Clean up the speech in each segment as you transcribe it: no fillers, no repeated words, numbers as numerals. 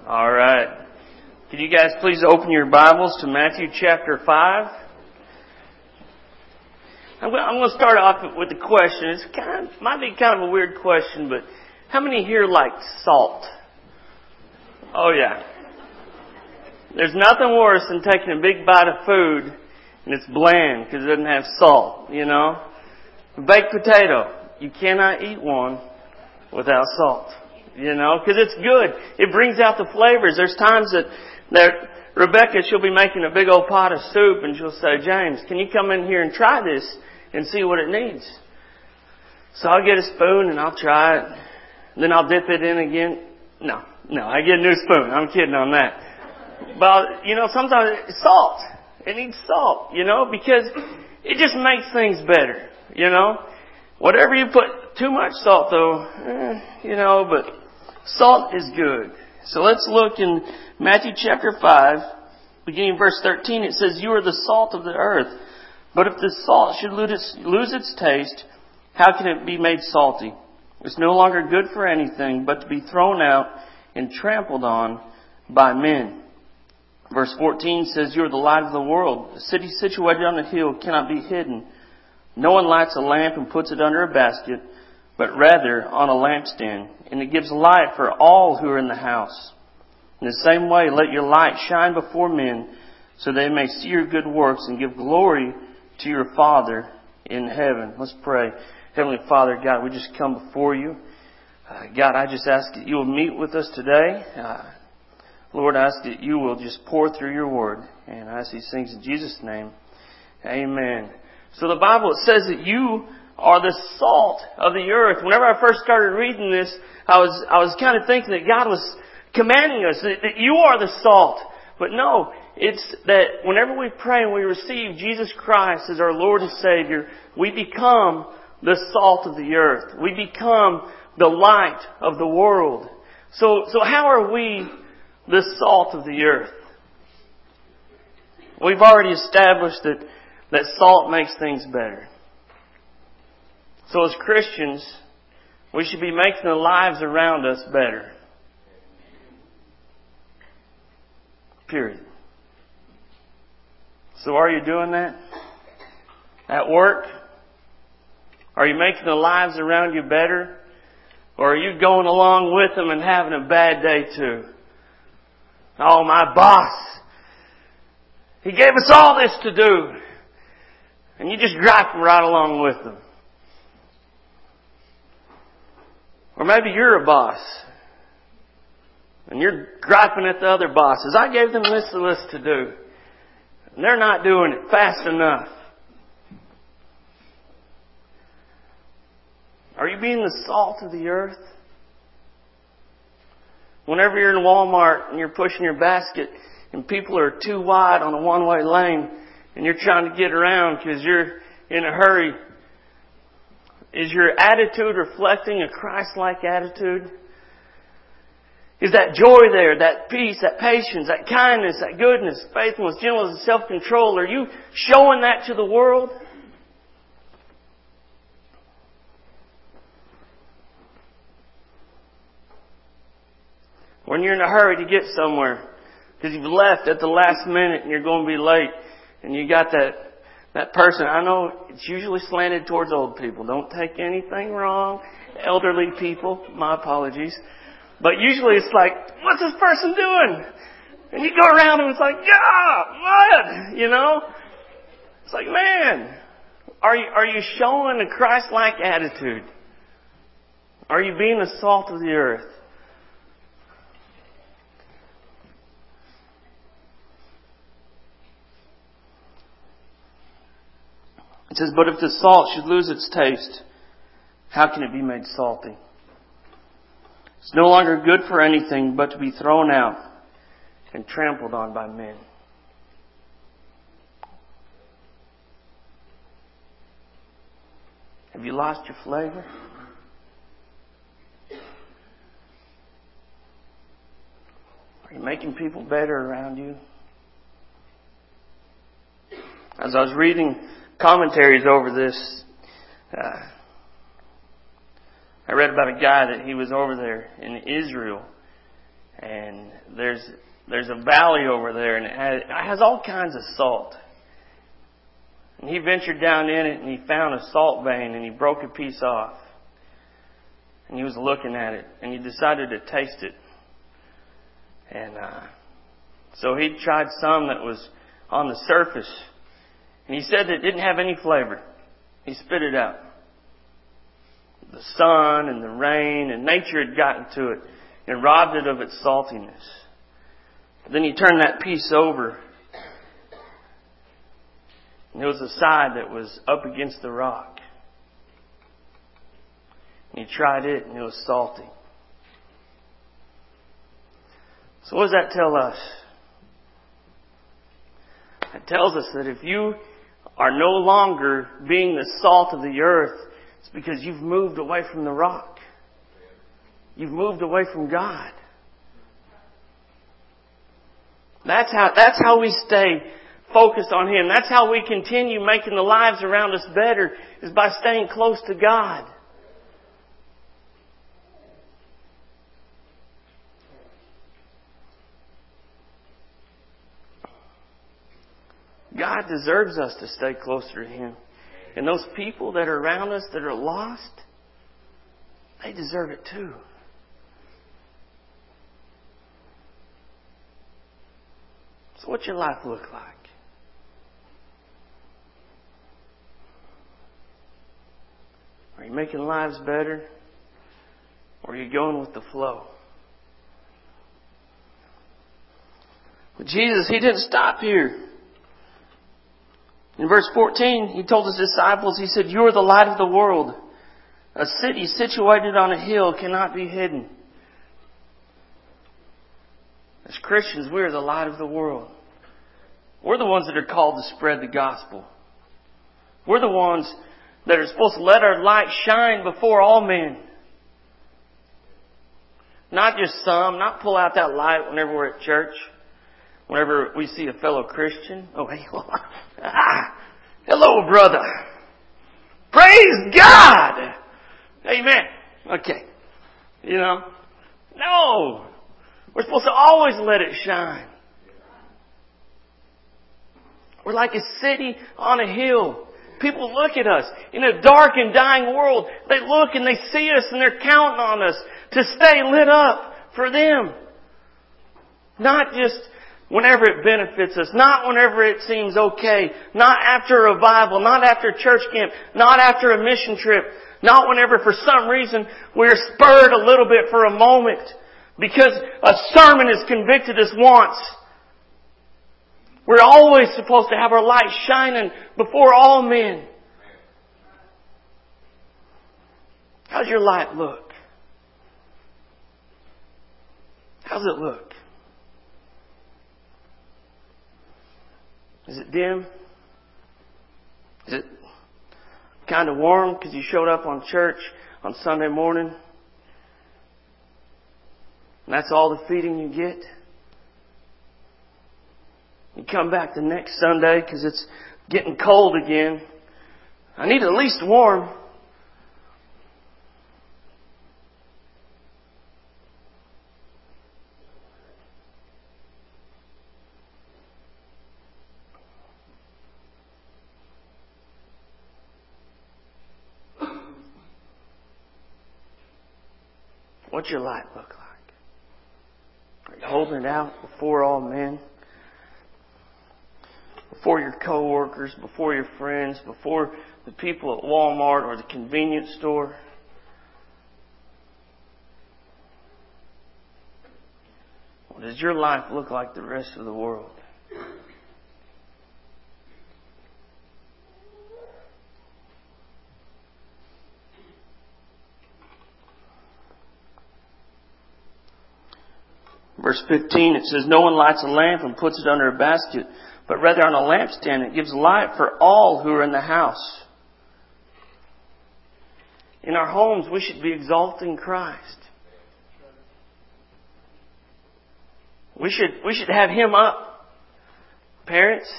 All right. Can you guys please open your Bibles to Matthew chapter 5? I'm going to start off with a question. Might be kind of a weird question, but how many here like salt? Oh yeah. There's nothing worse than taking a big bite of food and it's bland because it doesn't have salt, you know? A baked potato, you cannot eat one without salt, you know, because it's good. It brings out the flavors. There's times that Rebecca, she'll be making a big old pot of soup and she'll say, James, can you come in here and try this and see what it needs? So I'll get a spoon and I'll try it. Then I'll dip it in again. No, I get a new spoon. I'm kidding on that. But, you know, sometimes it's salt. It needs salt, you know, because it just makes things better, you know. Whatever you put, too much salt though, you know, but salt is good. So let's look in Matthew chapter 5, beginning verse 13. It says, "You are the salt of the earth. But if the salt should lose its taste, how can it be made salty? It's no longer good for anything but to be thrown out and trampled on by men." Verse 14 says, "You are the light of the world. A city situated on a hill cannot be hidden. No one lights a lamp and puts it under a basket, but rather on a lampstand, and it gives light for all who are in the house. In the same way, let your light shine before men, so they may see your good works and give glory to your Father in heaven." Let's pray. Heavenly Father, God, we just come before you. God, I just ask that you will meet with us today. Lord, I ask that you will just pour through your word. And I ask these things in Jesus' name. Amen. So the Bible, it says that you are the salt of the earth. Whenever I first started reading this, I was kind of thinking that God was commanding us that you are the salt. But no, it's that whenever we pray and we receive Jesus Christ as our Lord and Savior, we become the salt of the earth. We become the light of the world. So how are we the salt of the earth? We've already established that salt makes things better. So as Christians, we should be making the lives around us better. Period. So are you doing that? At work? Are you making the lives around you better? Or are you going along with them and having a bad day too? Oh, my boss, he gave us all this to do. And you just griping right along with them. Or maybe you're a boss. And you're griping at the other bosses. I gave them this to do. And they're not doing it fast enough. Are you being the salt of the earth? Whenever you're in Walmart and you're pushing your basket and people are too wide on a one-way lane and you're trying to get around because you're in a hurry, is your attitude reflecting a Christ-like attitude? Is that joy there, that peace, that patience, that kindness, that goodness, faithfulness, gentleness, and self-control? Are you showing that to the world? When you're in a hurry to get somewhere because you've left at the last minute and you're going to be late and you got that person. I know it's usually slanted towards old people. Don't take anything wrong. Elderly people, my apologies. But usually it's like, what's this person doing? And you go around and it's like, what? You know? It's like, man, are you showing a Christ-like attitude? Are you being the salt of the earth? It says, "But if the salt should lose its taste, how can it be made salty? It's no longer good for anything but to be thrown out and trampled on by men." Have you lost your flavor? Are you making people better around you? As I was reading commentaries over this, I read about a guy that he was over there in Israel And there's a valley over there, and it has all kinds of salt. And he ventured down in it, and he found a salt vein, and he broke a piece off. And he was looking at it, and he decided to taste it. And so he tried some that was on the surface. And he said that it didn't have any flavor. He spit it out. The sun and the rain and nature had gotten to it and robbed it of its saltiness. Then he turned that piece over. And there was a side that was up against the rock. And he tried it, and it was salty. So what does that tell us? It tells us that if you are no longer being the salt of the earth, it's because you've moved away from the rock. You've moved away from God. That's how we stay focused on Him. That's how we continue making the lives around us better, is by staying close to God. God deserves us to stay closer to Him. And those people that are around us that are lost, they deserve it too. So what's your life look like? Are you making lives better? Or are you going with the flow? But Jesus, He didn't stop here. In verse 14, He told His disciples, He said, "You are the light of the world. A city situated on a hill cannot be hidden." As Christians, we are the light of the world. We're the ones that are called to spread the gospel. We're the ones that are supposed to let our light shine before all men. Not just some, not pull out that light whenever we're at church. Whenever we see a fellow Christian. Oh, hey, hello, brother. Praise God. Amen. Okay. You know? No. We're supposed to always let it shine. We're like a city on a hill. People look at us in a dark and dying world. They look and they see us and they're counting on us to stay lit up for them. Not just whenever it benefits us. Not whenever it seems okay. Not after a revival. Not after church camp. Not after a mission trip. Not whenever for some reason we're spurred a little bit for a moment. Because a sermon has convicted us once. We're always supposed to have our light shining before all men. How's your light look? How's it look? Is it dim? Is it kind of warm because you showed up on church on Sunday morning? And that's all the feeding you get? You come back the next Sunday because it's getting cold again. I need at least warm. What's your light look like? Are you holding it out before all men? Before your coworkers, before your friends, before the people at Walmart or the convenience store? Or does your life look like the rest of the world? Verse 15, it says, "No one lights a lamp and puts it under a basket, but rather on a lampstand. It gives light for all who are in the house." In our homes, we should be exalting Christ. We should have Him up. Parents,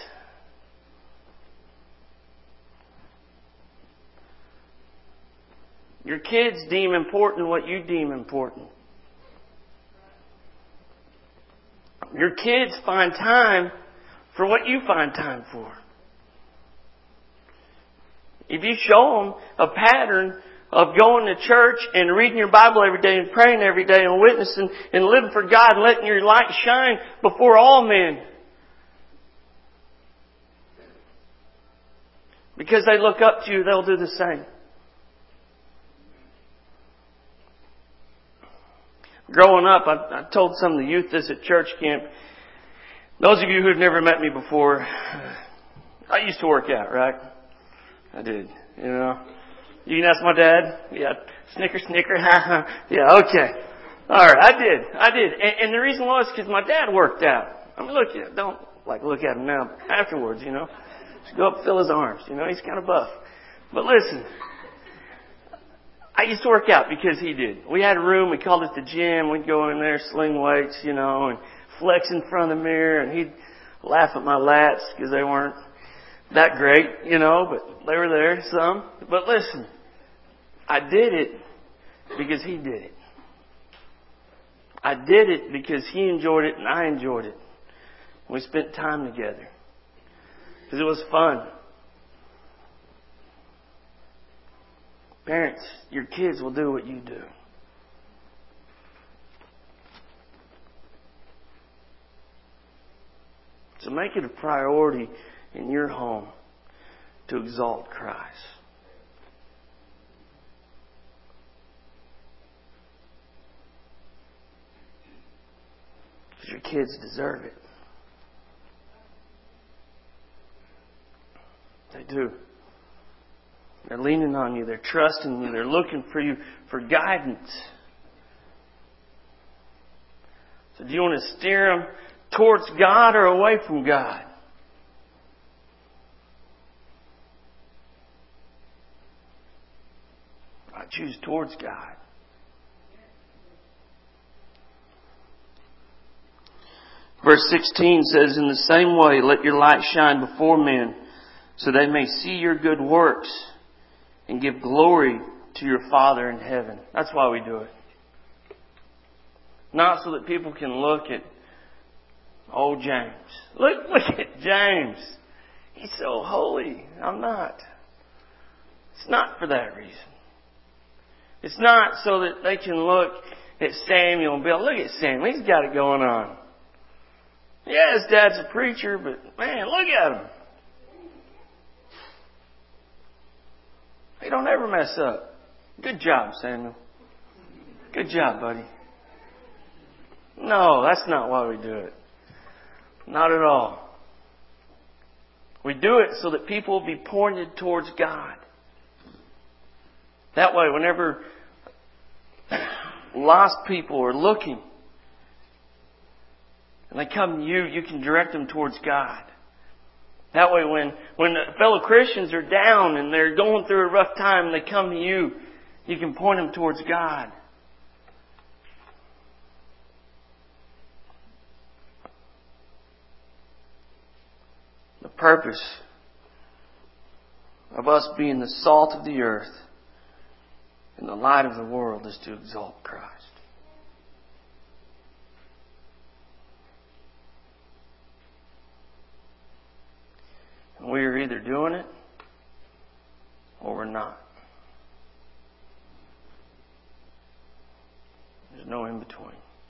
your kids deem important what you deem important. Your kids find time for what you find time for. If you show them a pattern of going to church and reading your Bible every day and praying every day and witnessing and living for God and letting your light shine before all men, because they look up to you, they'll do the same. Growing up, I told some of the youth this at church camp. Those of you who have never met me before, I used to work out, right? I did, you know. You can ask my dad. Yeah, snicker, snicker, ha ha. Yeah, okay. Alright, I did. And the reason was because my dad worked out. I mean, don't look at him now, but afterwards, you know. Just go up and fill his arms, you know, he's kind of buff. But listen, I used to work out because he did. We had a room, we called it the gym. We'd go in there, sling weights, you know, and flex in front of the mirror, and he'd laugh at my lats because they weren't that great, you know, but they were there some. But listen, I did it because he did it. I did it because he enjoyed it and I enjoyed it. We spent time together because it was fun. Parents, your kids will do what you do. So make it a priority in your home to exalt Christ. Because your kids deserve it. They do. They're leaning on you. They're trusting you. They're looking for you for guidance. So do you want to steer them towards God or away from God? I choose towards God. Verse 16 says, in the same way, let your light shine before men, so they may see your good works and give glory to your Father in heaven. That's why we do it. Not so that people can look at old James. Look at James. He's so holy. I'm not. It's not for that reason. It's not so that they can look at Samuel and be like, look at Samuel. He's got it going on. Yeah, his dad's a preacher, but man, look at him. He don't ever mess up. Good job, Samuel. Good job, buddy. No, that's not why we do it. Not at all. We do it so that people will be pointed towards God. That way, whenever lost people are looking and they come to you, you can direct them towards God. That way, when fellow Christians are down and they're going through a rough time and they come to you, you can point them towards God. The purpose of us being the salt of the earth and the light of the world is to exalt Christ. And we are either doing it or we're not. There's no in between.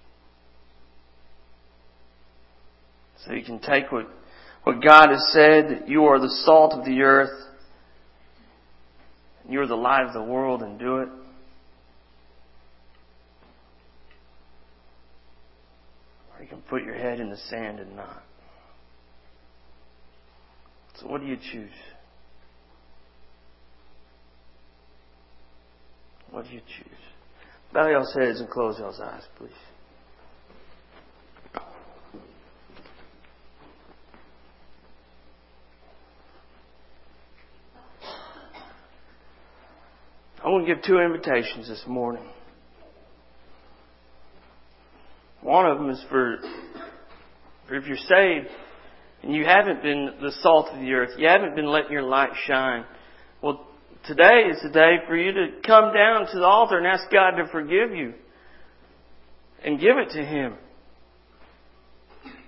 So you can take what God has said, that you are the salt of the earth, and you're the light of the world, and do it. Or you can put your head in the sand and not. So what do you choose? What do you choose? Bow y'all's heads and close y'all's eyes, please. I want to give two invitations this morning. One of them is for if you're saved and you haven't been the salt of the earth, you haven't been letting your light shine. Well, today is the day for you to come down to the altar and ask God to forgive you and give it to Him.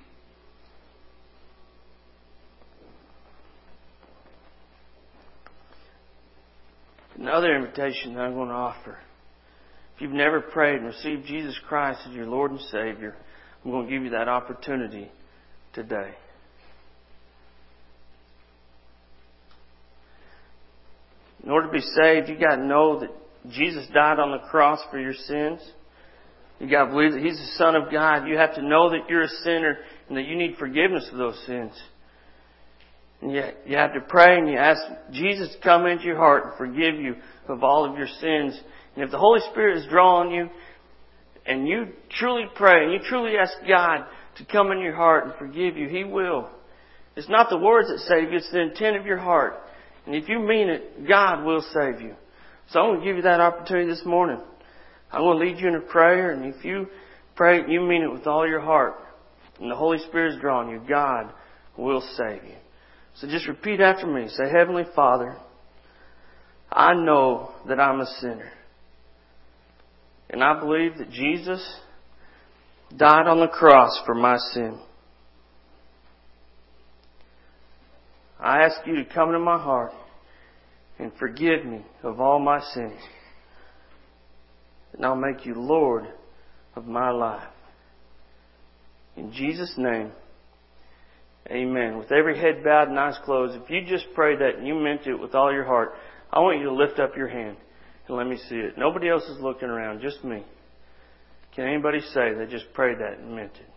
Another invitation that I'm going to offer. If you've never prayed and received Jesus Christ as your Lord and Savior, I'm going to give you that opportunity today. In order to be saved, you've got to know that Jesus died on the cross for your sins. You've got to believe that He's the Son of God. You have to know that you're a sinner and that you need forgiveness of those sins. And yet you have to pray and you ask Jesus to come into your heart and forgive you of all of your sins. And if the Holy Spirit is drawing you and you truly pray and you truly ask God to come in your heart and forgive you, He will. It's not the words that save you, it's the intent of your heart. And if you mean it, God will save you. So I'm going to give you that opportunity this morning. I'm going to lead you in a prayer, and if you pray and you mean it with all your heart, and the Holy Spirit is drawing you, God will save you. So just repeat after me. Say, Heavenly Father, I know that I'm a sinner. And I believe that Jesus died on the cross for my sin. I ask you to come into my heart and forgive me of all my sins. And I'll make you Lord of my life. In Jesus' name, amen. With every head bowed and eyes closed, if you just prayed that and you meant it with all your heart, I want you to lift up your hand and let me see it. Nobody else is looking around, just me. Can anybody say they just prayed that and meant it?